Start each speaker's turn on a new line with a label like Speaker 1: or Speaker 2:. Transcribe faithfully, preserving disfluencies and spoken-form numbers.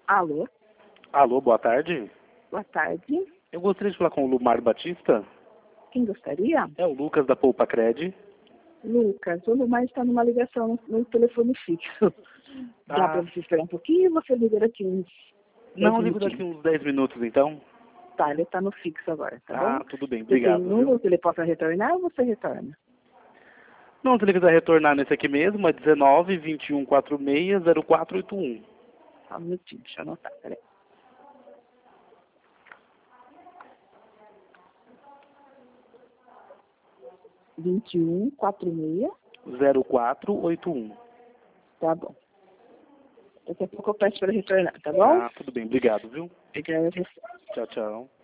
Speaker 1: Alô,
Speaker 2: Alô, boa tarde.
Speaker 1: boa tarde.
Speaker 2: Eu gostaria de falar com o Lumar Batista.
Speaker 1: Quem gostaria?
Speaker 2: É o Lucas da Poupa Cred.
Speaker 1: Lucas, o Lumar está numa ligação no, no telefone fixo. Dá
Speaker 2: Ah.
Speaker 1: para você esperar um pouquinho ou você liga daqui uns
Speaker 2: Não, eu
Speaker 1: dez
Speaker 2: ligo daqui
Speaker 1: minutinhos?
Speaker 2: uns dez minutos, então.
Speaker 1: Tá, ele está no fixo agora, tá
Speaker 2: Ah,
Speaker 1: bom?
Speaker 2: tudo bem,
Speaker 1: Você tem
Speaker 2: obrigado,
Speaker 1: um número
Speaker 2: viu?
Speaker 1: que ele possa retornar ou você retorna?
Speaker 2: Não, se ele quiser retornar nesse aqui mesmo, é dezenove, vinte e um, quarenta e seis, zero quatro oito um.
Speaker 1: Só um minutinho, deixa eu anotar, peraí. vinte e um, quarenta e seis,
Speaker 2: zero quatro oito um.
Speaker 1: tá bom. Daqui a pouco eu peço para ele retornar, tá bom?
Speaker 2: Ah, tudo bem, obrigado, viu?
Speaker 1: Obrigada a você.
Speaker 2: Tchau, tchau.